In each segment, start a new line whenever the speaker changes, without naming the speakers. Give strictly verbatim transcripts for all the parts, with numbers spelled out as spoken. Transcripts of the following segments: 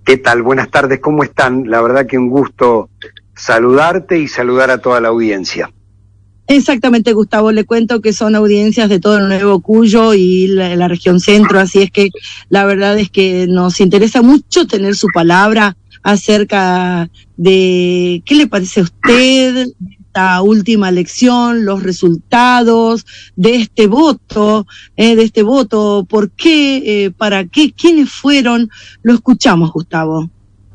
¿Qué tal? Buenas tardes, ¿cómo están? La verdad que un gusto saludarte y saludar a toda la audiencia.
Exactamente, Gustavo, le cuento que son audiencias de todo el Nuevo Cuyo y la, la región centro, así es que la verdad es que nos interesa mucho tener su palabra acerca de qué le parece a usted esta última elección, los resultados de este voto, eh, de este voto, por qué, eh, para qué, quiénes fueron. Lo escuchamos, Gustavo.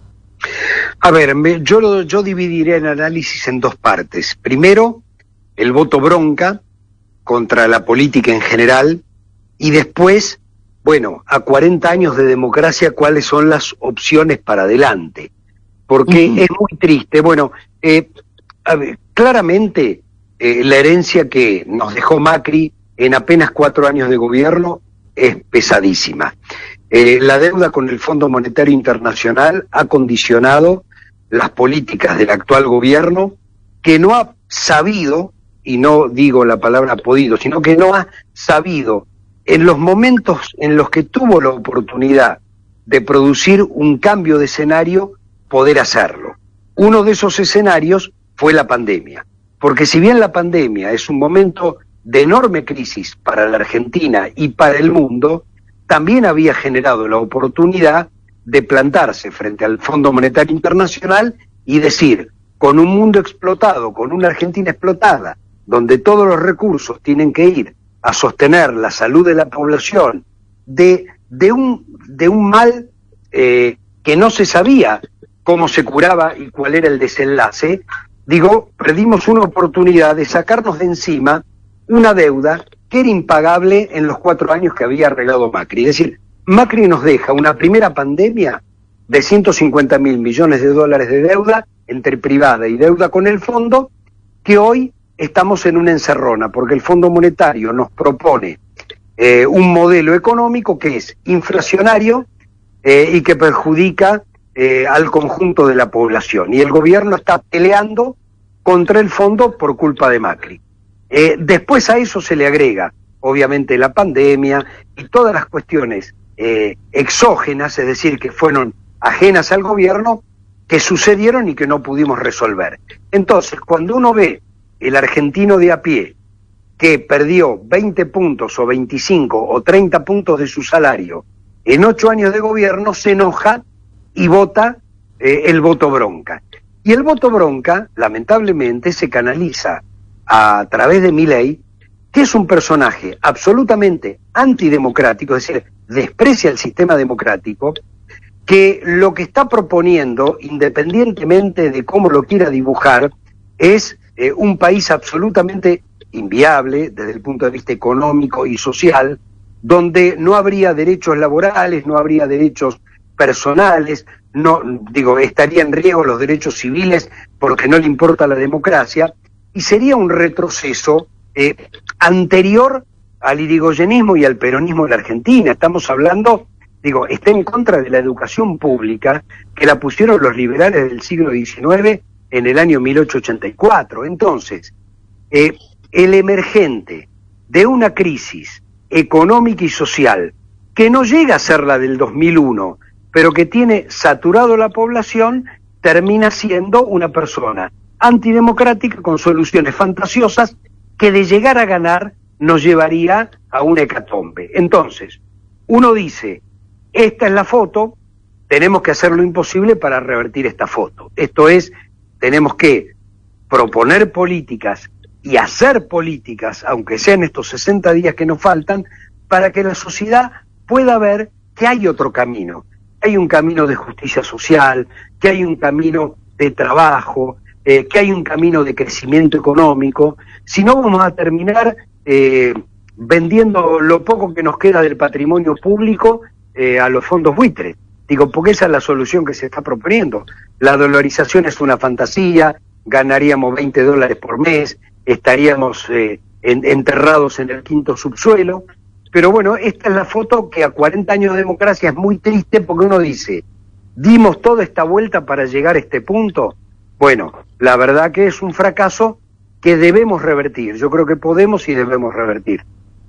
A ver, me, yo, lo, yo dividiré el análisis en dos partes. Primero, el voto bronca contra la política en general, y después, bueno, a cuarenta años de democracia, cuáles son las opciones para adelante. Porque uh-huh. es muy triste. Bueno, eh, a ver, claramente eh, la herencia que nos dejó Macri en apenas cuatro años de gobierno es pesadísima. Eh, la deuda con el Fondo Monetario Internacional ha condicionado las políticas del actual gobierno, que no ha sabido, y no digo la palabra podido, sino que no ha sabido, en los momentos en los que tuvo la oportunidad de producir un cambio de escenario, poder hacerlo. Uno de esos escenarios fue la pandemia, porque si bien la pandemia es un momento de enorme crisis para la Argentina y para el mundo, también había generado la oportunidad de plantarse frente al Fondo Monetario Internacional y decir, con un mundo explotado, con una Argentina explotada, donde todos los recursos tienen que ir a sostener la salud de la población, de, de, un, de un mal eh, que no se sabía cómo se curaba y cuál era el desenlace, digo, perdimos una oportunidad de sacarnos de encima una deuda que era impagable en los cuatro años que había arreglado Macri. Es decir, Macri nos deja una primera pandemia de ciento cincuenta mil millones de dólares de deuda entre privada y deuda con el fondo, que hoy estamos en una encerrona, porque el Fondo Monetario nos propone eh, un modelo económico que es inflacionario eh, y que perjudica eh, al conjunto de la población. Y el gobierno está peleando contra el fondo por culpa de Macri. Eh, después a eso se le agrega, obviamente, la pandemia y todas las cuestiones eh, exógenas, es decir, que fueron ajenas al gobierno, que sucedieron y que no pudimos resolver. Entonces, cuando uno ve el argentino de a pie, que perdió veinte puntos o veinticinco o treinta puntos de su salario en ocho años de gobierno, se enoja y vota eh, el voto bronca. Y el voto bronca, lamentablemente, se canaliza a través de Milei, que es un personaje absolutamente antidemocrático, es decir, desprecia el sistema democrático, que lo que está proponiendo, independientemente de cómo lo quiera dibujar, es eh, un país absolutamente inviable desde el punto de vista económico y social, donde no habría derechos laborales, no habría derechos personales, no digo, estaría en riesgo los derechos civiles porque no le importa la democracia, y sería un retroceso eh, anterior al irigoyenismo y al peronismo de la Argentina. Estamos hablando, digo, está en contra de la educación pública, que la pusieron los liberales del siglo diecinueve en el año mil ochocientos ochenta y cuatro. Entonces, eh, el emergente de una crisis económica y social que no llega a ser la del dos mil uno, pero que tiene saturado la población, termina siendo una persona antidemocrática con soluciones fantasiosas que, de llegar a ganar, nos llevaría a una hecatombe. Entonces, uno dice, esta es la foto, tenemos que hacer lo imposible para revertir esta foto. Esto es, tenemos que proponer políticas y hacer políticas, aunque sean estos sesenta días que nos faltan, para que la sociedad pueda ver que hay otro camino. Hay un camino de justicia social, que hay un camino de trabajo, eh, que hay un camino de crecimiento económico. Si no, vamos a terminar eh, vendiendo lo poco que nos queda del patrimonio público eh, a los fondos buitres. Digo, porque esa es la solución que se está proponiendo. La dolarización es una fantasía, ganaríamos veinte dólares por mes, estaríamos eh, en, enterrados en el quinto subsuelo. Pero bueno, esta es la foto que a cuarenta años de democracia es muy triste, porque uno dice, dimos toda esta vuelta para llegar a este punto. Bueno, la verdad que es un fracaso que debemos revertir. Yo creo que podemos y debemos revertir.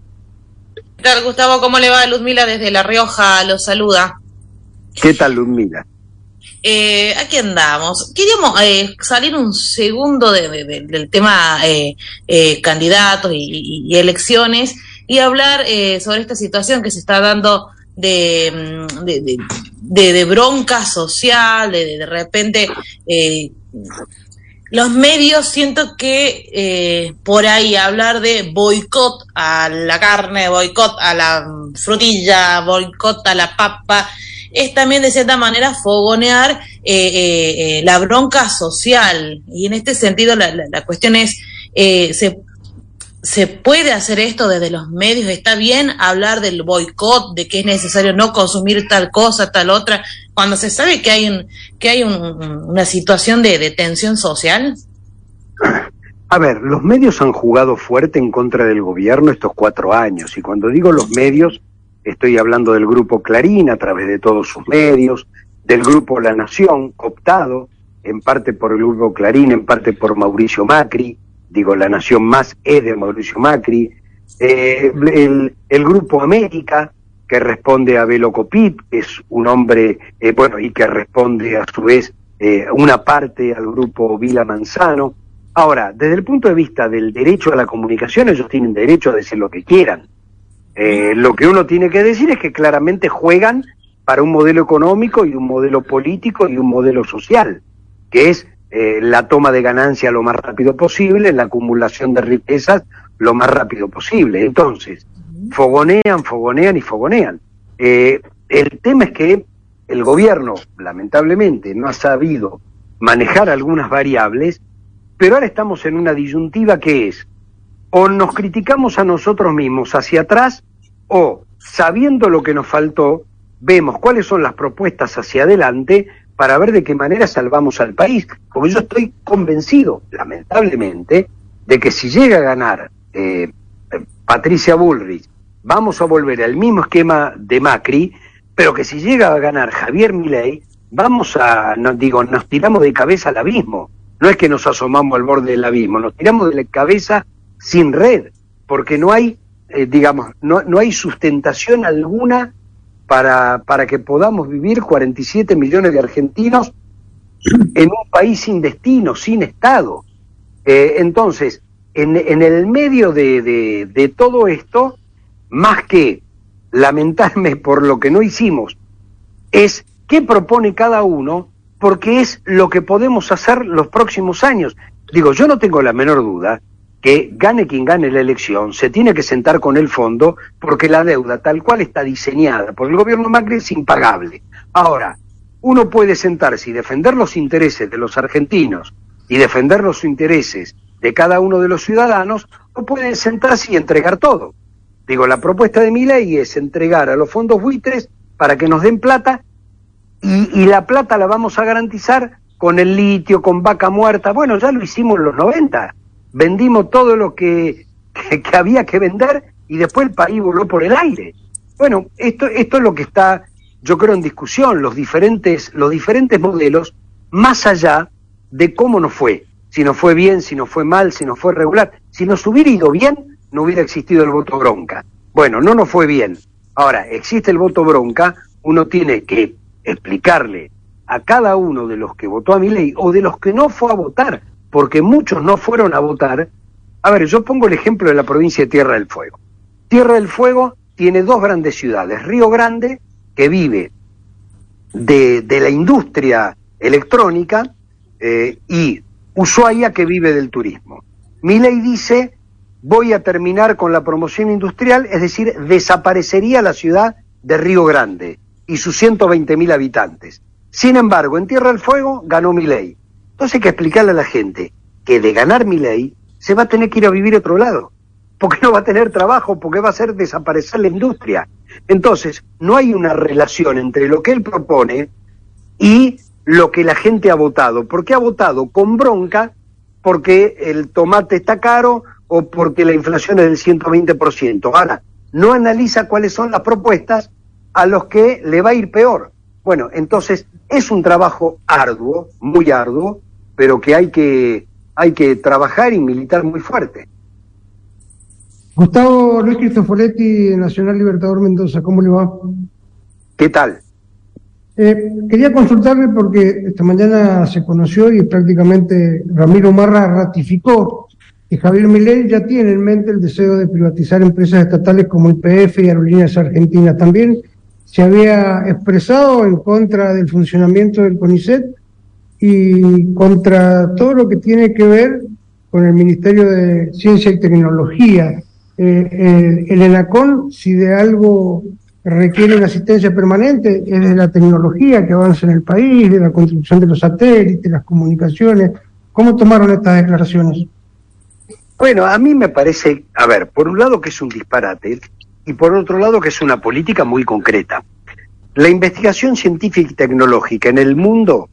¿Qué tal, Gustavo? ¿Cómo le va? Ludmila desde La Rioja los saluda.
¿Qué tal, Ludmila?
Eh, aquí andamos. Queríamos eh, salir un segundo de, de, de, del tema eh, eh, candidatos y, y, y elecciones y hablar eh, sobre esta situación que se está dando de, de, de, de, de bronca social, de, de, de repente eh, los medios, siento que eh, por ahí hablar de boicot a la carne, boicot a la frutilla, boicot a la papa, es también de cierta manera fogonear eh, eh, eh, la bronca social. Y en este sentido la, la, la cuestión es, eh, ¿se, ¿se puede hacer esto desde los medios? ¿Está bien hablar del boicot, de que es necesario no consumir tal cosa, tal otra, cuando se sabe que hay un, que hay un, una situación de, de tensión social?
A ver, los medios han jugado fuerte en contra del gobierno estos cuatro años, y cuando digo los medios, estoy hablando del grupo Clarín a través de todos sus medios, del grupo La Nación, cooptado en parte por el grupo Clarín, en parte por Mauricio Macri, digo, La Nación más es de Mauricio Macri, eh, el, el grupo América, que responde a Belo Copit, que es un hombre, eh, bueno, y que responde a su vez eh, una parte al grupo Vila Manzano. Ahora, desde el punto de vista del derecho a la comunicación, ellos tienen derecho a decir lo que quieran. Eh, lo que uno tiene que decir es que claramente juegan para un modelo económico y un modelo político y un modelo social, que es eh, la toma de ganancia lo más rápido posible, la acumulación de riquezas lo más rápido posible. Entonces, fogonean, fogonean y fogonean. Eh, el tema es que el gobierno, lamentablemente, no ha sabido manejar algunas variables, pero ahora estamos en una disyuntiva que es: o nos criticamos a nosotros mismos hacia atrás, o, sabiendo lo que nos faltó, vemos cuáles son las propuestas hacia adelante para ver de qué manera salvamos al país. Porque yo estoy convencido, lamentablemente, de que si llega a ganar eh, Patricia Bullrich, vamos a volver al mismo esquema de Macri, pero que si llega a ganar Javier Milei, vamos a, no, digo, nos tiramos de cabeza al abismo. No es que nos asomamos al borde del abismo, nos tiramos de la cabeza sin red, porque no hay, eh, digamos, no, no hay sustentación alguna para, para que podamos vivir cuarenta y siete millones de argentinos en un país sin destino, sin Estado. Eh, entonces, en, en el medio de, de, de todo esto, más que lamentarme por lo que no hicimos, es qué propone cada uno, porque es lo que podemos hacer los próximos años. Digo, yo no tengo la menor duda que gane quien gane la elección, se tiene que sentar con el fondo, porque la deuda tal cual está diseñada por el gobierno Macri es impagable. Ahora, uno puede sentarse y defender los intereses de los argentinos y defender los intereses de cada uno de los ciudadanos, o puede sentarse y entregar todo. Digo, la propuesta de Milei es entregar a los fondos buitres para que nos den plata, y, y la plata la vamos a garantizar con el litio, con vaca muerta. Bueno, ya lo hicimos en los noventa. Vendimos todo lo que, que, que había que vender y después el país voló por el aire. Bueno, esto, esto es lo que está, yo creo, en discusión, los diferentes, los diferentes modelos, más allá de cómo nos fue. Si nos fue bien, si nos fue mal, si nos fue regular. Si nos hubiera ido bien, no hubiera existido el voto bronca. Bueno, no nos fue bien. Ahora, existe el voto bronca, uno tiene que explicarle a cada uno de los que votó a Milei o de los que no fue a votar, porque muchos no fueron a votar. A ver, yo pongo el ejemplo de la provincia de Tierra del Fuego. Tierra del Fuego tiene dos grandes ciudades, Río Grande, que vive de, de la industria electrónica, eh, y Ushuaia, que vive del turismo. Milei dice: voy a terminar con la promoción industrial, es decir, desaparecería la ciudad de Río Grande y sus ciento veinte mil habitantes. Sin embargo, en Tierra del Fuego ganó Milei. Entonces hay que explicarle a la gente que de ganar Milei se va a tener que ir a vivir a otro lado, porque no va a tener trabajo, porque va a hacer desaparecer la industria. Entonces, no hay una relación entre lo que él propone y lo que la gente ha votado, porque ha votado con bronca porque el tomate está caro o porque la inflación es del ciento veinte por ciento. Ahora, no analiza cuáles son las propuestas a los que le va a ir peor. Bueno, entonces es un trabajo arduo, muy arduo, pero que hay que hay que trabajar y militar muy fuerte.
Gustavo Luis Cristoforetti, Nacional Libertador Mendoza, ¿cómo le va?
¿Qué tal?
Eh, quería consultarle porque esta mañana se conoció y prácticamente Ramiro Marra ratificó que Javier Milei ya tiene en mente el deseo de privatizar empresas estatales como Y P F y Aerolíneas Argentinas. También se había expresado en contra del funcionamiento del CONICET y contra todo lo que tiene que ver con el Ministerio de Ciencia y Tecnología. Eh, el, el ENACON, si de algo requiere una asistencia permanente, es de la tecnología que avanza en el país, de la construcción de los satélites, las comunicaciones. ¿Cómo tomaron estas declaraciones?
Bueno, a mí me parece, a ver, por un lado que es un disparate y por otro lado que es una política muy concreta. La investigación científica y tecnológica en el mundo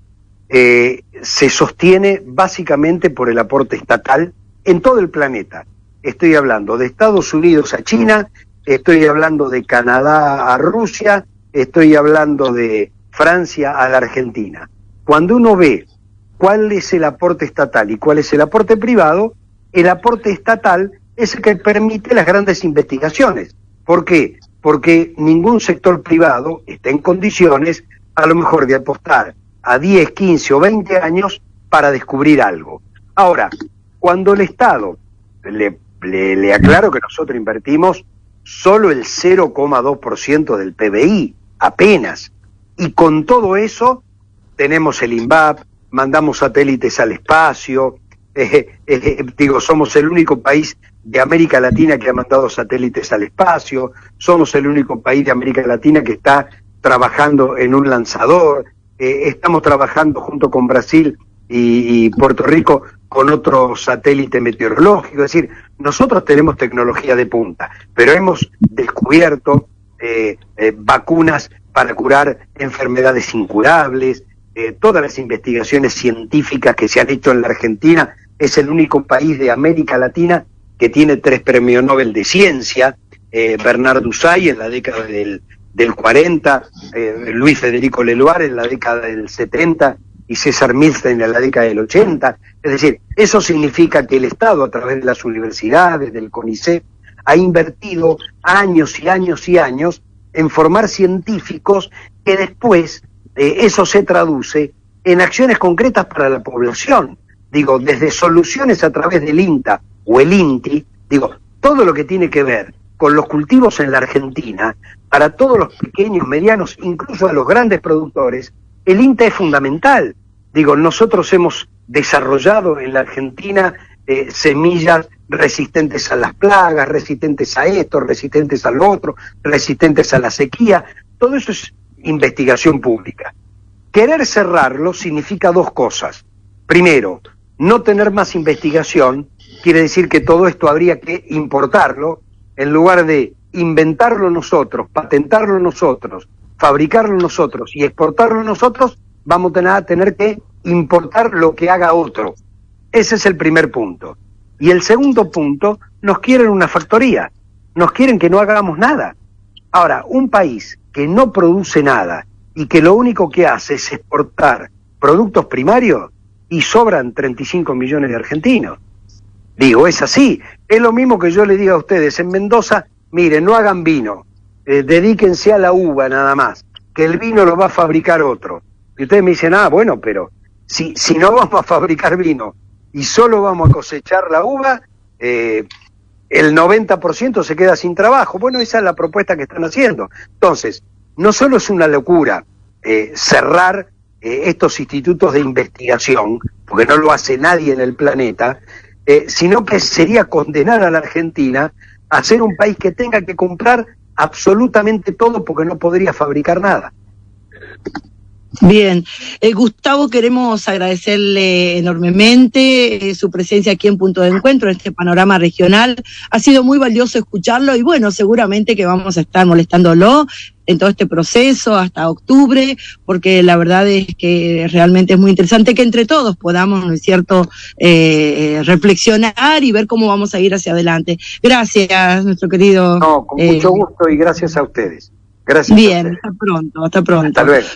eh, se sostiene básicamente por el aporte estatal en todo el planeta. Estoy hablando de Estados Unidos a China, estoy hablando de Canadá a Rusia, estoy hablando de Francia a la Argentina. Cuando uno ve cuál es el aporte estatal y cuál es el aporte privado, el aporte estatal es el que permite las grandes investigaciones. ¿Por qué? Porque ningún sector privado está en condiciones, a lo mejor, de apostar a diez, quince o veinte años para descubrir algo. Ahora, cuando el Estado, le, le, le aclaro que nosotros invertimos solo el cero coma dos por ciento del P B I, apenas. Y con todo eso, tenemos el INVAP, mandamos satélites al espacio, eh, eh, digo, somos el único país de América Latina que ha mandado satélites al espacio, somos el único país de América Latina que está trabajando en un lanzador, eh, estamos trabajando junto con Brasil y, y Puerto Rico con otro satélite meteorológico. Es decir, nosotros tenemos tecnología de punta, pero hemos descubierto eh, eh, vacunas para curar enfermedades incurables, eh, todas las investigaciones científicas que se han hecho en la Argentina. Es el único país de América Latina que tiene tres premios Nobel de Ciencia, eh, Bernard Dusay en la década del, del cuarenta, eh, Luis Federico Leloir en la década del setenta, y César Milstein en la década del ochenta. Es decir, eso significa que el Estado, a través de las universidades, del CONICET, ha invertido años y años y años en formar científicos que después eh, eso se traduce en acciones concretas para la población. Digo, desde soluciones a través del INTA o el INTI, digo, todo lo que tiene que ver con los cultivos en la Argentina, para todos los pequeños, medianos, incluso a los grandes productores, el INTA es fundamental. Digo, nosotros hemos desarrollado en la Argentina eh, semillas resistentes a las plagas, resistentes a esto, resistentes al otro, resistentes a la sequía. Todo eso es investigación pública. Querer cerrarlo significa dos cosas. Primero, no tener más investigación quiere decir que todo esto habría que importarlo, en lugar de inventarlo nosotros, patentarlo nosotros, fabricarlo nosotros y exportarlo nosotros, vamos a tener que importar lo que haga otro. Ese es el primer punto. Y el segundo punto, nos quieren una factoría, nos quieren que no hagamos nada. Ahora, un país que no produce nada y que lo único que hace es exportar productos primarios, y sobran treinta y cinco millones de argentinos. Digo, es así. Es lo mismo que yo le diga a ustedes, en Mendoza, miren, no hagan vino, eh, dedíquense a la uva nada más, que el vino lo va a fabricar otro. Y ustedes me dicen, ah, bueno, pero si, si no vamos a fabricar vino y solo vamos a cosechar la uva, eh, el noventa por ciento se queda sin trabajo. Bueno, esa es la propuesta que están haciendo. Entonces, no solo es una locura eh, cerrar eh, estos institutos de investigación, porque no lo hace nadie en el planeta, eh, sino que sería condenar a la Argentina a ser un país que tenga que comprar absolutamente todo porque no podría fabricar nada.
Bien, eh, Gustavo, queremos agradecerle enormemente eh, su presencia aquí en Punto de Encuentro, en este panorama regional. Ha sido muy valioso escucharlo y bueno, seguramente que vamos a estar molestándolo en todo este proceso hasta octubre, porque la verdad es que realmente es muy interesante que entre todos podamos, ¿no es cierto?, eh, reflexionar y ver cómo vamos a ir hacia adelante. Gracias, nuestro querido.
No, con
eh,
mucho gusto y gracias a ustedes. Gracias.
Bien, hasta pronto, hasta pronto.
Hasta luego.